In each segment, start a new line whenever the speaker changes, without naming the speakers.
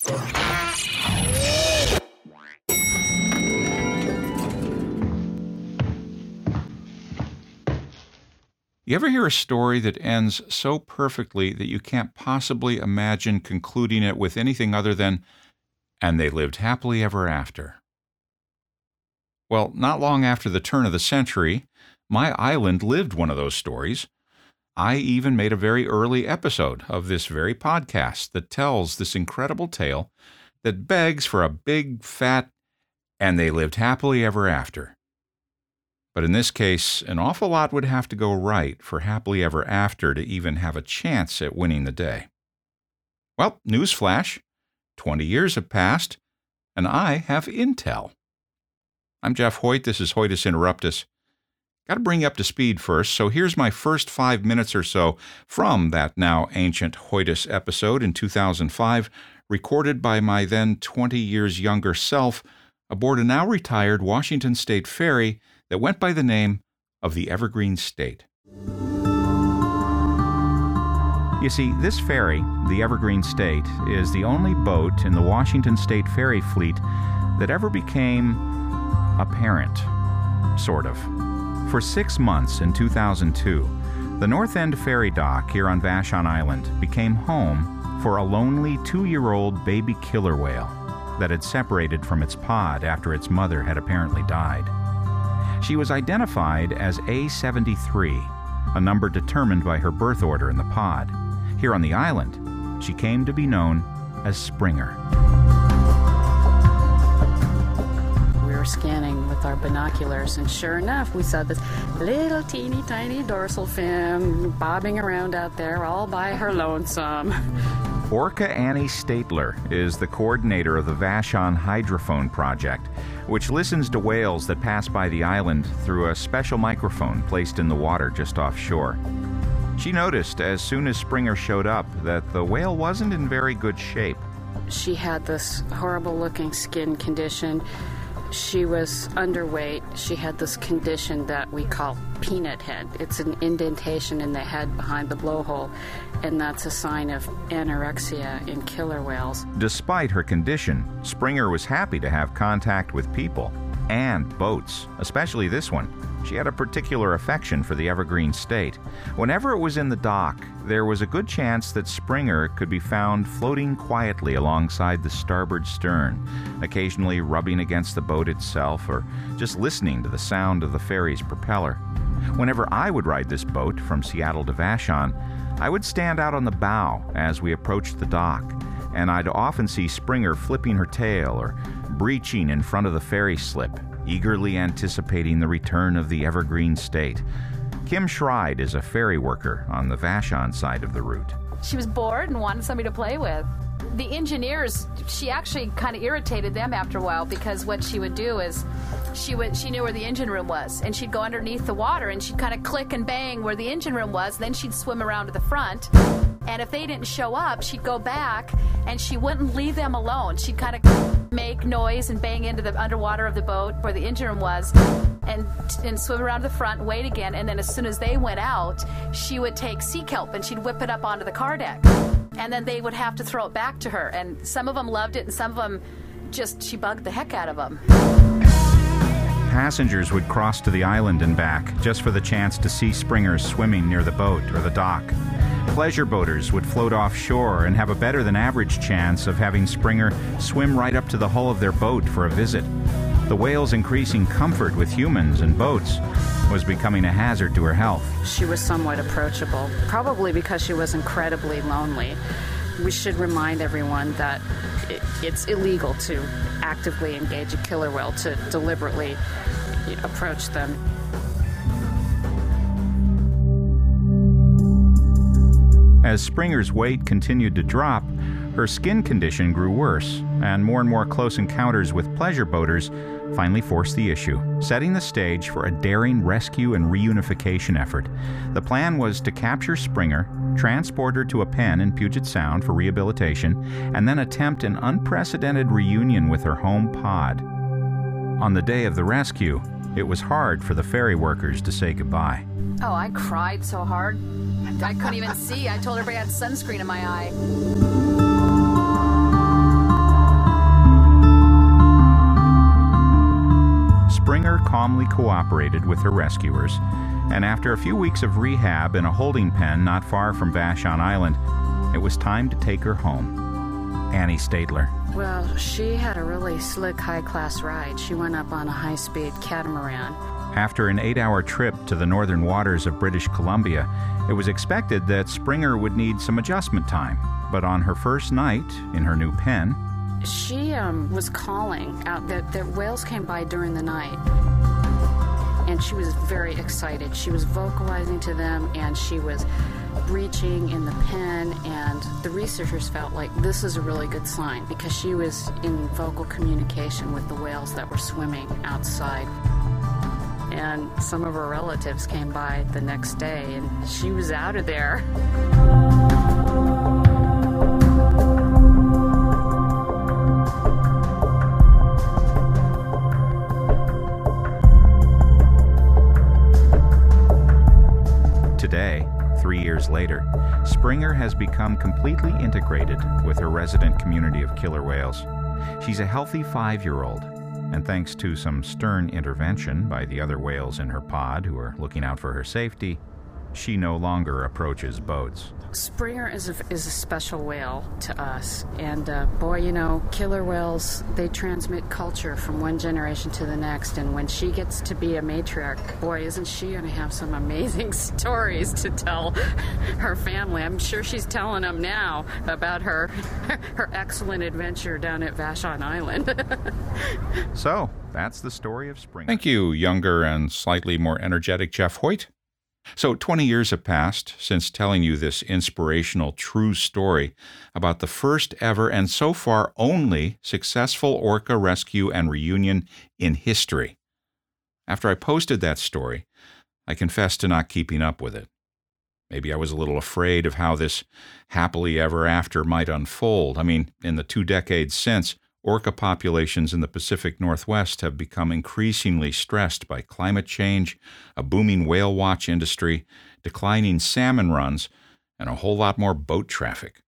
You ever hear a story that ends so perfectly that you can't possibly imagine concluding it with anything other than, "and they lived happily ever after"? Well, not long after the turn of the century, my island lived one of those stories. I even made a very early episode of this very podcast that tells this incredible tale that begs for a big, fat, "and they lived happily ever after." But in this case, an awful lot would have to go right for happily ever after to even have a chance at winning the day. Well, newsflash, 20 years have passed, and I have intel. I'm Jeff Hoyt. This is Hoytus Interruptus. Got to bring you up to speed first, so here's my first 5 minutes or so from that now ancient Hoytus episode in 2005, recorded by my then 20 years younger self aboard a now retired Washington State ferry that went by the name of the Evergreen State. You see, this ferry, the Evergreen State, is the only boat in the Washington State ferry fleet that ever became a parent, sort of. For 6 months in 2002, the North End Ferry Dock here on Vashon Island became home for a lonely 2-year-old baby killer whale that had separated from its pod after its mother had apparently died. She was identified as A73, a number determined by her birth order in the pod. Here on the island, she came to be known as Springer.
We were scanning with our binoculars, and sure enough, we saw this little teeny tiny dorsal fin bobbing around out there all by her lonesome.
Orca Annie Statler is the coordinator of the Vashon Hydrophone Project, which listens to whales that pass by the island through a special microphone placed in the water just offshore. She noticed as soon as Springer showed up that the whale wasn't in very good shape.
She had this horrible-looking skin condition. She was underweight. She had this condition that we call peanut head. It's an indentation in the head behind the blowhole, and that's a sign of anorexia in killer whales.
Despite her condition, Springer was happy to have contact with people and boats, especially this one. She had a particular affection for the Evergreen State. Whenever it was in the dock, there was a good chance that Springer could be found floating quietly alongside the starboard stern, occasionally rubbing against the boat itself or just listening to the sound of the ferry's propeller. Whenever I would ride this boat from Seattle to Vashon, I would stand out on the bow as we approached the dock, and I'd often see Springer flipping her tail or breaching in front of the ferry slip, eagerly anticipating the return of the Evergreen State. Kim Schride is a ferry worker on the Vashon side of the route.
She was bored and wanted somebody to play with. The engineers, she actually kind of irritated them after a while, because what she would do is she knew where the engine room was, and she'd go underneath the water and she'd kind of click and bang where the engine room was. Then she'd swim around to the front, and if they didn't show up, she'd go back and she wouldn't leave them alone. She'd kind of make noise and bang into the underwater of the boat where the engine room was, and swim around to the front, wait again, and then as soon as they went out, she would take sea kelp and she'd whip it up onto the car deck, and then they would have to throw it back to her. And some of them loved it, and some of them she bugged the heck out of them.
Passengers would cross to the island and back just for the chance to see Springer swimming near the boat or the dock. Pleasure boaters would float offshore and have a better than average chance of having Springer swim right up to the hull of their boat for a visit. The whale's increasing comfort with humans and boats was becoming a hazard to her health.
She was somewhat approachable, probably because she was incredibly lonely. We should remind everyone that it's illegal to actively engage a killer whale, to deliberately approach them.
As Springer's weight continued to drop, her skin condition grew worse, and more close encounters with pleasure boaters finally forced the issue, setting the stage for a daring rescue and reunification effort. The plan was to capture Springer, transport her to a pen in Puget Sound for rehabilitation, and then attempt an unprecedented reunion with her home pod. On the day of the rescue, it was hard for the ferry workers to say goodbye.
Oh, I cried so hard. I couldn't even see. I told everybody I had sunscreen in my eye.
calmly cooperated with her rescuers, and after a few weeks of rehab in a holding pen not far from Vashon Island, it was time to take her home. Annie Stadler.
Well, she had a really slick high-class ride. She went up on a high-speed catamaran.
After an 8-hour trip to the northern waters of British Columbia, it was expected that Springer would need some adjustment time. But on her first night in her new pen,
she was calling out that whales came by during the night. And she was very excited. She was vocalizing to them, and she was breaching in the pen, and the researchers felt like this is a really good sign because she was in vocal communication with the whales that were swimming outside. And some of her relatives came by the next day, and she was out of there.
Today, 3 years later, Springer has become completely integrated with her resident community of killer whales. She's a healthy 5-year-old, and thanks to some stern intervention by the other whales in her pod who are looking out for her safety, she no longer approaches boats.
Springer is a special whale to us, and boy, killer whales, they transmit culture from one generation to the next, and when she gets to be a matriarch, boy, isn't she going to have some amazing stories to tell her family. I'm sure she's telling them now about her excellent adventure down at Vashon Island.
So, that's the story of Springer. Thank you, younger and slightly more energetic Jeff Hoyt. So 20 years have passed since telling you this inspirational true story about the first ever and so far only successful orca rescue and reunion in history. After I posted that story, I confessed to not keeping up with it. Maybe I was a little afraid of how this happily ever after might unfold. I mean, in the 2 decades since, orca populations in the Pacific Northwest have become increasingly stressed by climate change, a booming whale watch industry, declining salmon runs, and a whole lot more boat traffic.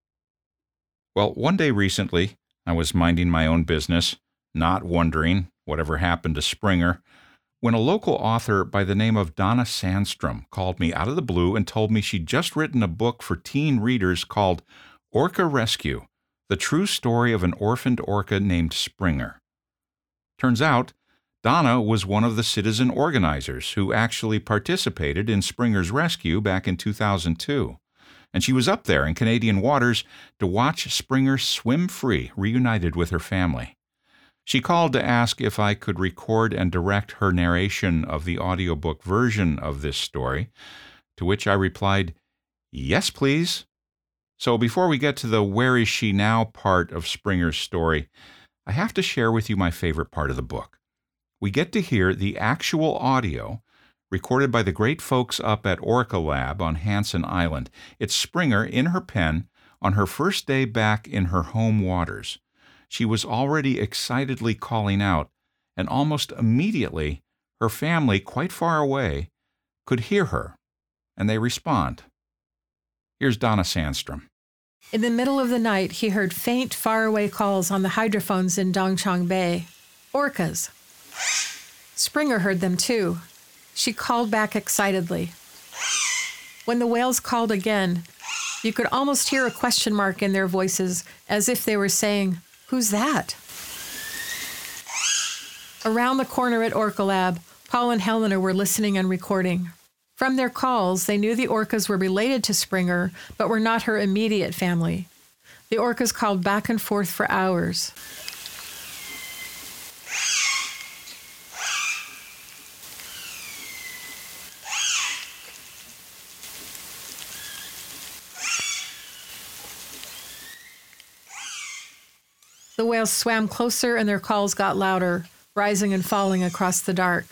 Well, one day recently, I was minding my own business, not wondering whatever happened to Springer, when a local author by the name of Donna Sandstrom called me out of the blue and told me she'd just written a book for teen readers called Orca Rescue: The True Story of an Orphaned Orca Named Springer. Turns out, Donna was one of the citizen organizers who actually participated in Springer's rescue back in 2002. And she was up there in Canadian waters to watch Springer swim free, reunited with her family. She called to ask if I could record and direct her narration of the audiobook version of this story, to which I replied, "Yes, please." So before we get to the where is she now part of Springer's story, I have to share with you my favorite part of the book. We get to hear the actual audio recorded by the great folks up at Orca Lab on Hansen Island. It's Springer in her pen on her first day back in her home waters. She was already excitedly calling out, and almost immediately, her family, quite far away, could hear her, and they respond. Here's Donna Sandstrom.
In the middle of the night, he heard faint, faraway calls on the hydrophones in Dongchang Bay. Orcas. Springer heard them too. She called back excitedly. When the whales called again, you could almost hear a question mark in their voices, as if they were saying, "Who's that?" Around the corner at Orca Lab, Paul and Helena were listening and recording. From their calls, they knew the orcas were related to Springer, but were not her immediate family. The orcas called back and forth for hours. The whales swam closer and their calls got louder, rising and falling across the dark.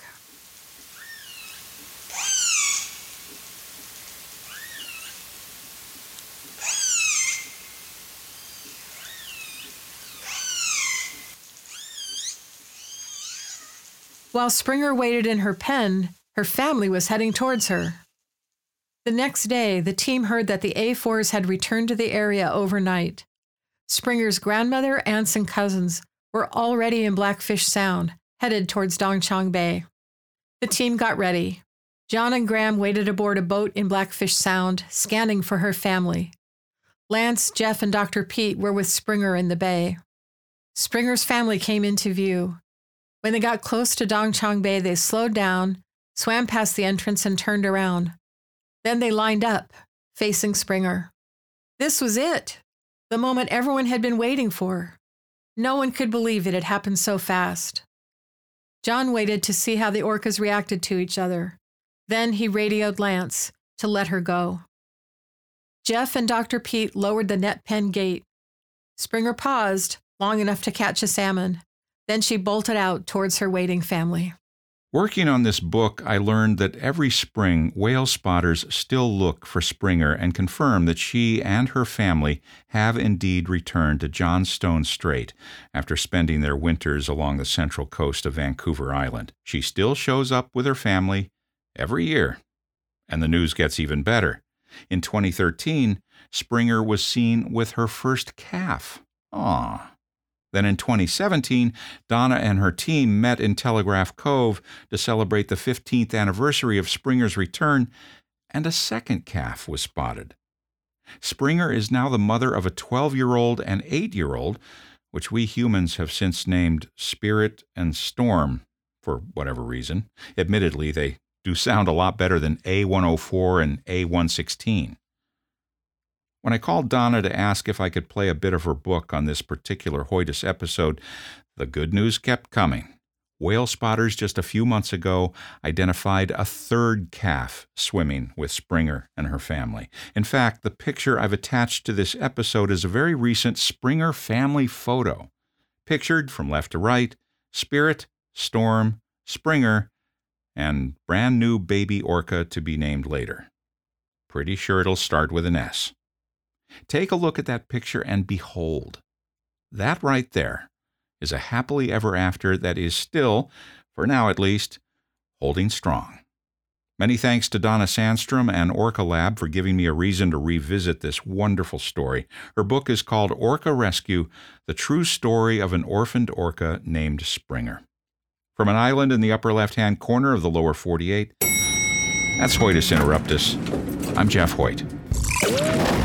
While Springer waited in her pen, her family was heading towards her. The next day, the team heard that the A4s had returned to the area overnight. Springer's grandmother, aunts, and cousins were already in Blackfish Sound, headed towards Dongchang Bay. The team got ready. John and Graham waited aboard a boat in Blackfish Sound, scanning for her family. Lance, Jeff, and Dr. Pete were with Springer in the bay. Springer's family came into view. When they got close to Dongchang Bay, they slowed down, swam past the entrance, and turned around. Then they lined up, facing Springer. This was it, the moment everyone had been waiting for. No one could believe it had happened so fast. John waited to see how the orcas reacted to each other. Then he radioed Lance to let her go. Jeff and Dr. Pete lowered the net pen gate. Springer paused long enough to catch a salmon. Then she bolted out towards her waiting family.
Working on this book, I learned that every spring, whale spotters still look for Springer and confirm that she and her family have indeed returned to Johnstone Strait after spending their winters along the central coast of Vancouver Island. She still shows up with her family every year. And the news gets even better. In 2013, Springer was seen with her first calf. Aww. Then in 2017, Donna and her team met in Telegraph Cove to celebrate the 15th anniversary of Springer's return, and a second calf was spotted. Springer is now the mother of a 12-year-old and 8-year-old, which we humans have since named Spirit and Storm for whatever reason. Admittedly, they do sound a lot better than A104 and A116. When I called Donna to ask if I could play a bit of her book on this particular Hoytus episode, the good news kept coming. Whale spotters just a few months ago identified a third calf swimming with Springer and her family. In fact, the picture I've attached to this episode is a very recent Springer family photo. Pictured from left to right, Spirit, Storm, Springer, and brand new baby orca to be named later. Pretty sure it'll start with an S. Take a look at that picture and behold. That right there is a happily ever after that is still, for now at least, holding strong. Many thanks to Donna Sandstrom and Orca Lab for giving me a reason to revisit this wonderful story. Her book is called Orca Rescue, The True Story of an Orphaned Orca Named Springer. From an island in the upper left-hand corner of the lower 48, that's Hoytus Interruptus. I'm Jeff Hoyt.